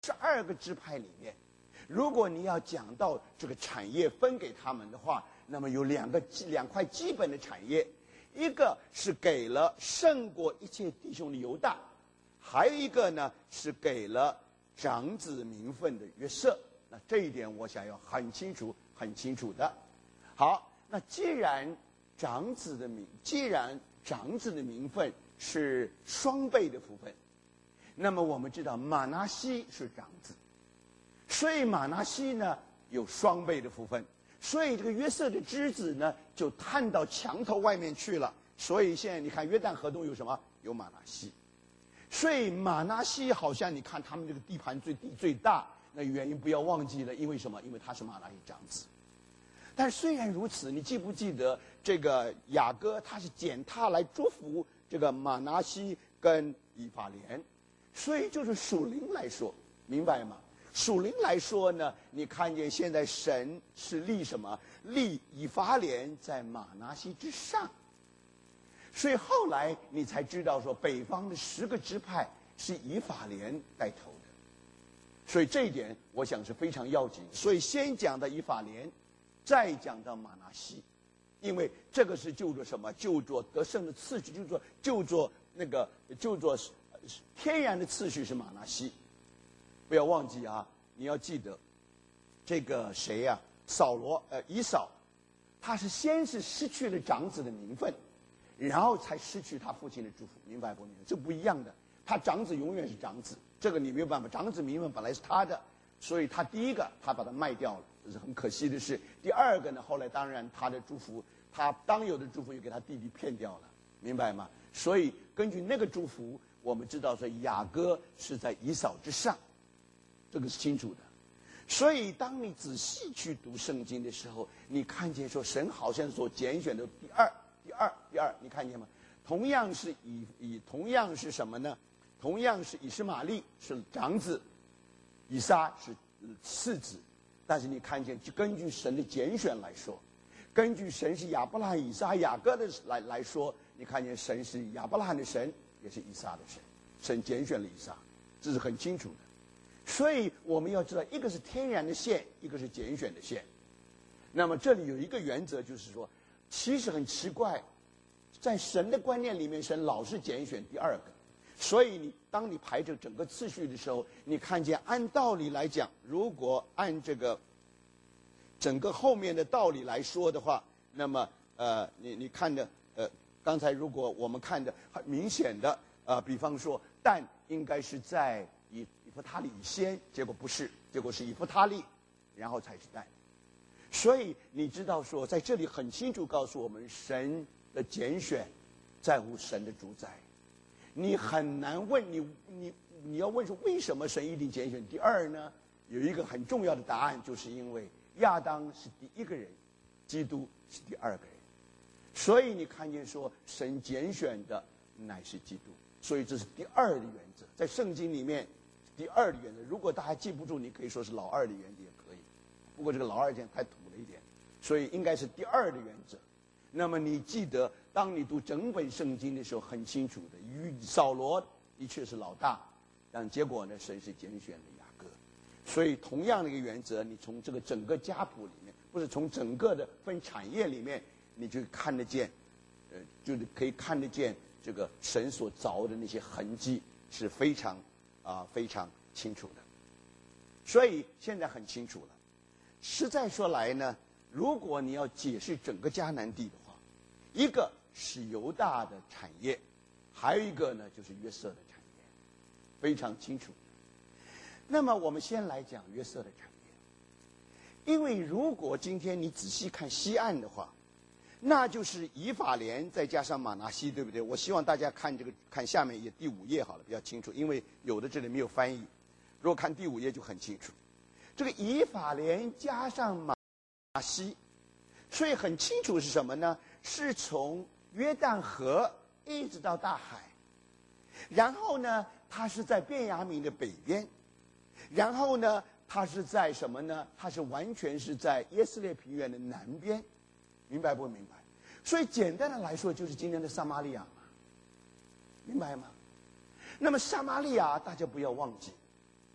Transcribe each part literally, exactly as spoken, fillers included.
十二个支派里面，如果你要讲到这个产业分给他们的话，那么有两个两块基本的产业，一个是给了胜过一切弟兄的犹大，还有一个呢是给了长子名分的约瑟。那这一点我想要很清楚很清楚的。好，那既然长子的名，既然长子的名分是双倍的福分，那么我们知道马拿西是长子，所以马拿西呢有双倍的福分，所以这个约瑟的枝子呢就探到墙头外面去了。所以现在你看约旦河东有什么？有马拿西。所以马拿西好像你看他们这个地盘最地最大，那原因不要忘记了，因为什么？因为他是马拿西长子。但虽然如此，你记不记得这个雅各他是践踏来祝福这个马拿西跟以法莲？所以就是属灵来说，明白吗？属灵来说呢，你看见现在神是立什么？立以法莲在马拿西之上。所以后来你才知道说，北方的十个支派是以法莲带头的。所以这一点我想是非常要紧。所以先讲到以法莲，再讲到马拿西，因为这个是就着什么？就着得胜的次序，就着就着那个就着天然的次序是马拿西。不要忘记啊，你要记得这个谁呀、啊？扫罗呃以扫，他是先是失去了长子的名分，然后才失去他父亲的祝福，明白不明白？这不一样的。他长子永远是长子，这个你没有办法。长子名分本来是他的，所以他第一个他把它卖掉了，这是很可惜的事。第二个呢，后来当然他的祝福，他当有的祝福又给他弟弟骗掉了，明白吗？所以根据那个祝福，我们知道说雅各是在以扫之上，这个是清楚的。所以当你仔细去读圣经的时候，你看见说神好像所拣选的第二第二第二，你看见吗？同样是以以同样是什么呢？同样是以实玛利是长子，以撒是次子，但是你看见就根据神的拣选来说，根据神是亚伯拉罕、以撒、雅各的来来说，你看见神是亚伯拉罕的神，也是以撒的神，神拣选了以撒，这是很清楚的。所以我们要知道，一个是天然的线，一个是拣选的线。那么这里有一个原则，就是说，其实很奇怪，在神的观念里面，神老是拣选第二个。所以你当你排这整个次序的时候，你看见按道理来讲，如果按这个整个后面的道理来说的话，那么呃，你你看的呃，刚才如果我们看的很明显的呃，比方说但应该是在以以弗他利以先，结果不是，结果是以弗他利，然后才是但。所以你知道说，在这里很清楚告诉我们，神的拣选在乎神的主宰。你很难问你你你要问说为什么神一定拣选第二呢？有一个很重要的答案，就是因为亚当是第一个人，基督是第二个人，所以你看见说神拣选的乃是基督，所以这是第二的原则，在圣经里面第二的原则。如果大家记不住，你可以说是老二的原则也可以，不过这个老二讲太土了一点，所以应该是第二的原则。那么你记得，当你读整本圣经的时候，很清楚的，与扫罗的确是老大，但结果呢，神是拣选了雅各。所以同样的一个原则，你从这个整个家谱里面，不是从整个的分产业里面，你就看得见，呃，就是可以看得见这个神所凿的那些痕迹是非常啊、呃、非常清楚的。所以现在很清楚了。实在说来呢，如果你要解释整个迦南地的话，一个是犹大的产业，还有一个呢就是约瑟的产业，非常清楚。那么我们先来讲约瑟的产业，因为如果今天你仔细看西岸的话，那就是以法莲再加上马拿西，对不对？我希望大家看这个看下面页第五页好了，比较清楚，因为有的这里没有翻译。如果看第五页就很清楚，这个以法莲加上马拿西，所以很清楚是什么呢？是从约旦河一直到大海，然后呢，它是在便雅悯的北边，然后呢，它是在什么呢？它是完全是在耶斯列平原的南边，明白不明白？所以简单的来说，就是今天的撒玛利亚嘛，明白吗？那么撒玛利亚大家不要忘记，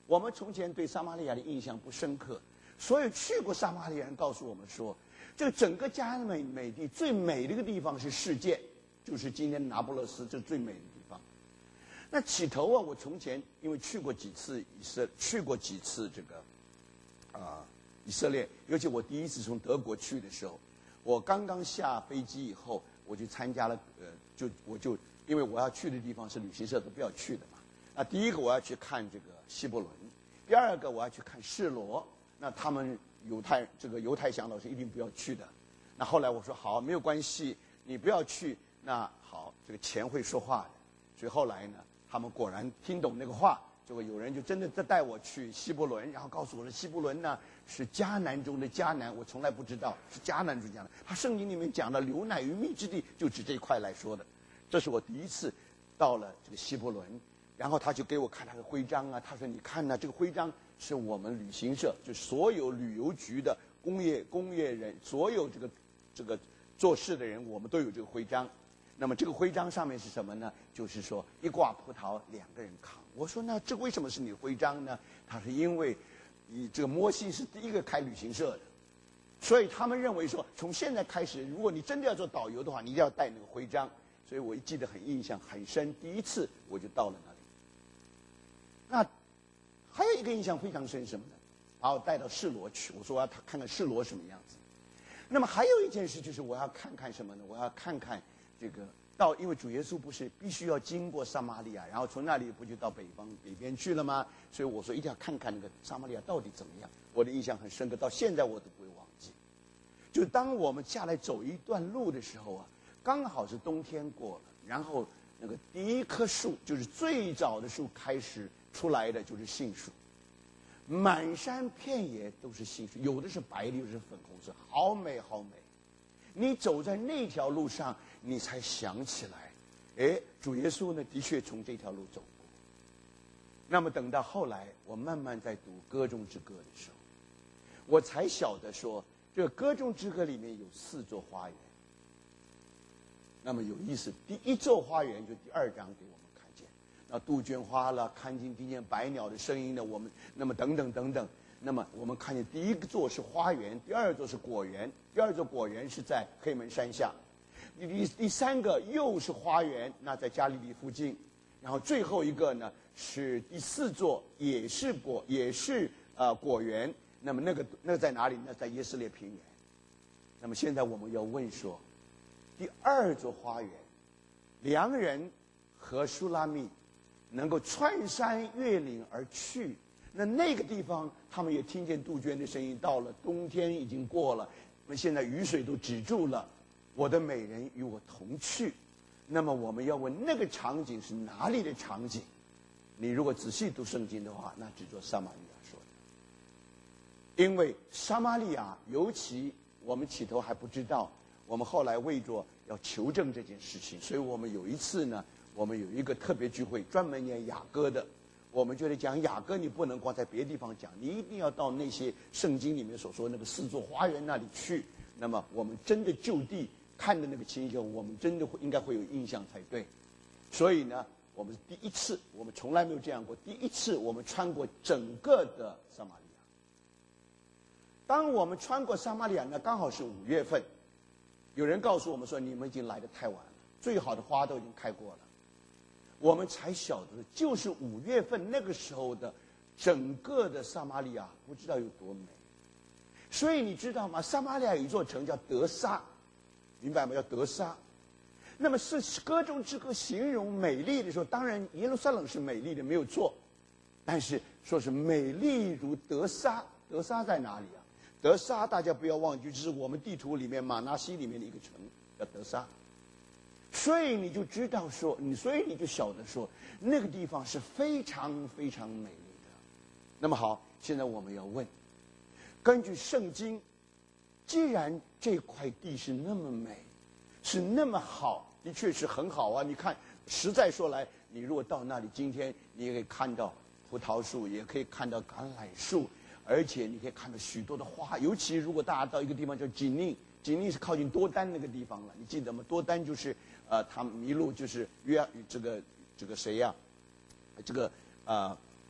我们从前对撒玛利亚的印象不深刻，所以去过撒玛利亚人告诉我们说，这个整个迦南美地最美的一个地方是世界，就是今天的那不勒斯，这是最美的地方。那起头啊，我从前因为去过几次以色，去过几次这个啊、呃、以色列，尤其我第一次从德国去的时候，我刚刚下飞机以后，我就参加了呃，就我就因为我要去的地方是旅行社都不要去的嘛。那第一个我要去看这个希伯伦，第二个我要去看示罗，那他们犹太这个犹太向导是一定不要去的。那后来我说好，没有关系，你不要去，那好，这个钱会说话的。所以后来呢，他们果然听懂那个话，结果有人就真的在带我去希伯伦，然后告诉我说希伯伦呢是迦南中的迦南，我从来不知道是迦南中的迦南。他圣经里面讲的流奶与蜜之地，就指这一块来说的。这是我第一次到了这个希伯伦。然后他就给我看他的徽章啊，他说：“你看呢，这个徽章是我们旅行社，就所有旅游局的工业工业人，所有这个这个做事的人，我们都有这个徽章。那么这个徽章上面是什么呢？就是说一挂葡萄两个人扛。我说那这为什么是你的徽章呢？他说因为你这个摩西是第一个开旅行社的，所以他们认为说从现在开始，如果你真的要做导游的话，你一定要带那个徽章。所以我记得很印象很深，第一次我就到了那里。那还有一个印象非常深什么呢？把我带到示罗去，我说我要看看示罗什么样子。那么还有一件事就是我要看看什么呢？我要看看这个到，因为主耶稣不是必须要经过撒玛利亚，然后从那里不就到北方北边去了吗？所以我说一定要看看那个撒玛利亚到底怎么样。我的印象很深刻，到现在我都不会忘记。就是当我们下来走一段路的时候啊，刚好是冬天过了，然后那个第一棵树就是最早的树开始出来的就是杏树，满山遍野都是杏树，有的是白的，有的是粉红色，好美好美。你走在那条路上，你才想起来，哎，主耶稣呢的确从这条路走过。那么等到后来，我慢慢在读歌中之歌的时候，我才晓得说，这个歌中之歌里面有四座花园。那么有意思，第一座花园就第二章给我们看见，那杜鹃花了，看见听见百鸟的声音呢，我们那么等等等等。那么我们看见第一个座是花园，第二座是果园，第二座果园是在黑门山下，第第三个又是花园，那在加利利附近，然后最后一个呢是第四座，也是果也是呃果园。那么那个那个在哪里？那在耶斯列平原。那么现在我们要问说，第二座花园，良人和舒拉密能够穿山越岭而去。那那个地方，他们也听见杜鹃的声音。到了冬天已经过了，那么现在雨水都止住了。我的美人与我同去。那么我们要问，那个场景是哪里的场景？你如果仔细读圣经的话，那只做撒玛利亚说的。因为撒玛利亚，尤其我们起头还不知道，我们后来为着要求证这件事情，所以我们有一次呢，我们有一个特别聚会，专门念雅歌的。我们觉得讲雅歌，你不能光在别的地方讲，你一定要到那些圣经里面所说那个四座花园那里去。那么我们真的就地看的那个情形，我们真的会应该会有印象才对。所以呢，我们第一次，我们从来没有这样过，第一次我们穿过整个的撒玛利亚。当我们穿过撒玛利亚呢，刚好是五月份，有人告诉我们说，你们已经来得太晚了，最好的花都已经开过了。我们才晓得，就是五月份那个时候的整个的撒玛利亚，不知道有多美。所以你知道吗？撒玛利亚有一座城叫德撒，明白吗？叫德撒。那么是歌中之歌形容美丽的时候，当然耶路撒冷是美丽的，没有错。但是说是美丽如德撒，德撒在哪里啊？德撒大家不要忘记，就是我们地图里面马拿西里面的一个城，叫德撒。所以你就知道说，你所以你就晓得说，那个地方是非常非常美丽的。那么好，现在我们要问，根据圣经，既然这块地是那么美，是那么好，的确是很好啊。你看，实在说来，你如果到那里，今天你也可以看到葡萄树，也可以看到橄榄树，而且你可以看到许多的花。尤其如果大家到一个地方叫吉宁，吉宁是靠近多丹那个地方了，你记得吗？多丹就是呃，他迷路就是约这个这个谁呀、啊？这个呃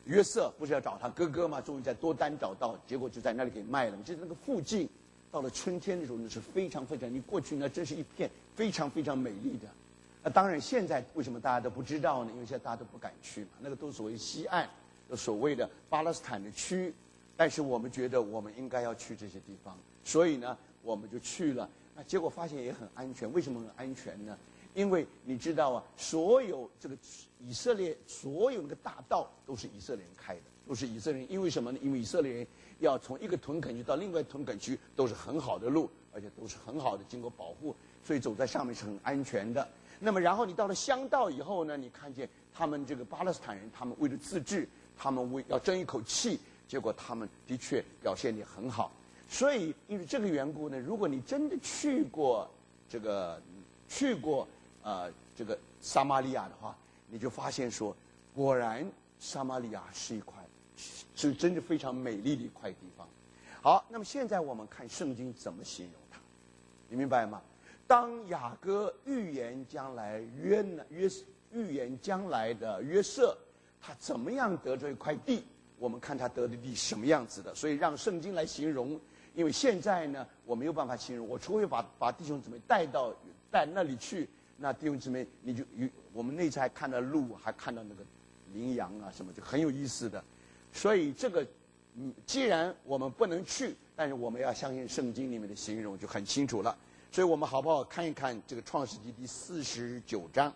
约瑟不是要找他哥哥吗？终于在多丹找到，结果就在那里给卖了。就是那个附近，到了春天的时候，那是非常非常，你过去呢，真是一片非常非常美丽的。那当然，现在为什么大家都不知道呢？因为现在大家都不敢去嘛。那个都是所谓西岸，所谓的巴勒斯坦的区。但是我们觉得我们应该要去这些地方，所以呢，我们就去了。那结果发现也很安全。为什么很安全呢？因为你知道啊，所有这个以色列所有那个大道都是以色列人开的，都是以色列人。因为什么呢？因为以色列人要从一个屯垦区到另外屯垦区都是很好的路，而且都是很好的经过保护，所以走在上面是很安全的。那么然后你到了乡道以后呢，你看见他们这个巴勒斯坦人，他们为了自治，他们为要争一口气。结果他们的确表现得很好，所以因为这个缘故呢，如果你真的去过这个去过呃这个撒玛利亚的话，你就发现说，果然撒玛利亚是一块是真的非常美丽的一块地方。好，那么现在我们看圣经怎么形容它，你明白吗？当雅各预言将来约约预言将来的约瑟，他怎么样得这一块地？我们看他得的地什么样子的，所以让圣经来形容。因为现在呢，我没有办法形容，我除非把把弟兄姊妹带到带那里去，那弟兄姊妹你就我们那次还看到鹿，还看到那个羚羊啊什么，就很有意思的。所以这个，嗯，既然我们不能去，但是我们要相信圣经里面的形容就很清楚了。所以我们好不好看一看这个创世纪第四十九章？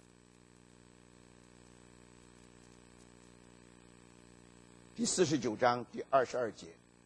第四十九章第二十二节，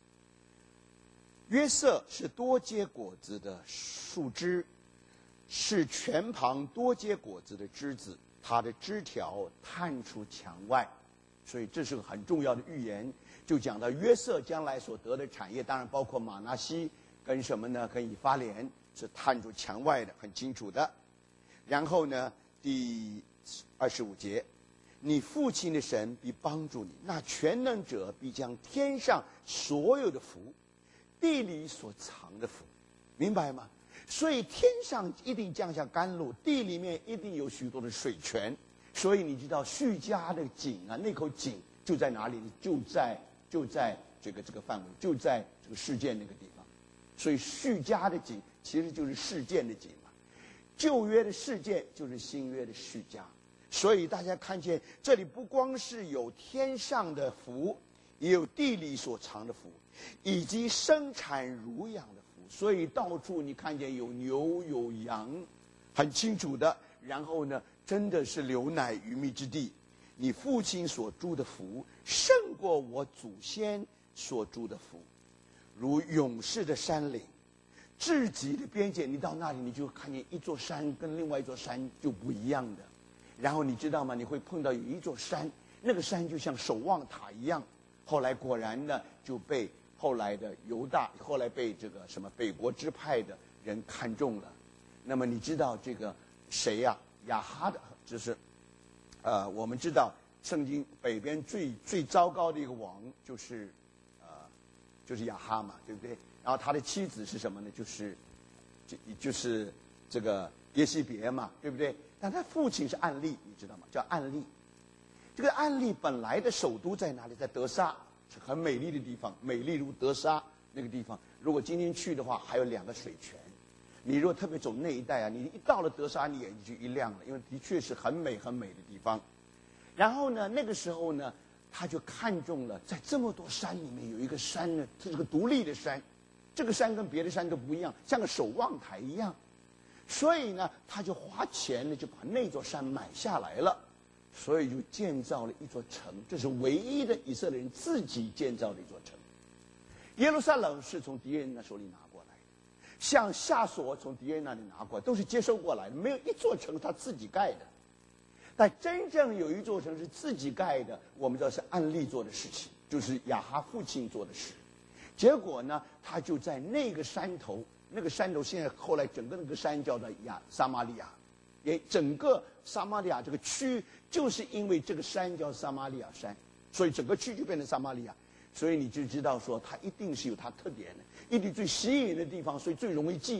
约瑟是多结果子的树枝，是泉旁多结果子的枝子，它的枝条探出墙外。所以这是个很重要的预言，就讲到约瑟将来所得的产业，当然包括马拿西跟什么呢？跟以法莲是探出墙外的，很清楚的。然后呢，第二十五节。你父亲的神必帮助你，那全能者必将天上所有的福，地里所藏的福，明白吗？所以天上一定降下甘露，地里面一定有许多的水泉。所以你知道叙加的井啊，那口井就在哪里？就在就在这个这个范围，就在这个事件那个地方。所以叙加的井其实就是事件的井嘛，旧约的事件就是新约的叙加。所以大家看见这里不光是有天上的福，也有地里所藏的福，以及生产乳养的福。所以到处你看见有牛有羊，很清楚的。然后呢，真的是流奶与蜜之地。你父亲所住的福，胜过我祖先所住的福，如勇士的山岭，至极的边界。你到那里，你就看见一座山跟另外一座山就不一样的。然后你知道吗？你会碰到有一座山，那个山就像守望塔一样。后来果然呢，就被后来的犹大，后来被这个什么北国支派的人看中了。那么你知道这个谁呀、啊？亚哈的，就是，呃，我们知道圣经北边最最糟糕的一个王就是，呃，就是亚哈嘛，对不对？然后他的妻子是什么呢？就是，就就是这个耶西别嘛，对不对？但他父亲是暗利，你知道吗？叫暗利。这个暗利本来的首都在哪里？在德沙，是很美丽的地方，美丽如德沙那个地方。如果今天去的话，还有两个水泉。你如果特别走那一带啊，你一到了德沙，你眼睛就一亮了，因为的确是很美很美的地方。然后呢，那个时候呢，他就看中了，在这么多山里面有一个山呢，它是个独立的山，这个山跟别的山都不一样，像个守望台一样。所以呢，他就花钱呢，就把那座山买下来了，所以就建造了一座城。这是唯一的以色列人自己建造的一座城。耶路撒冷是从敌人那手里拿过来的，像夏所从敌人那里拿过来，都是接收过来的，没有一座城他自己盖的。但真正有一座城是自己盖的，我们知道是暗利做的事情，就是亚哈父亲做的事。结果呢，他就在那个山头。那个山头现在后来整个那个山叫做亚撒玛利亚，也整个撒玛利亚这个区就是因为这个山叫撒玛利亚山，所以整个区就变成撒玛利亚。所以你就知道说它一定是有它特点的，一定最吸引的地方，所以最容易记啊。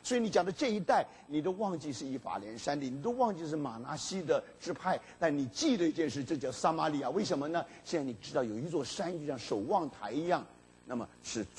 所以你讲的这一代，你都忘记是以法莲山的，你都忘记是马拿西的支派，但你记得一件事，这叫撒玛利亚。为什么呢？现在你知道有一座山就像守望台一样，那么是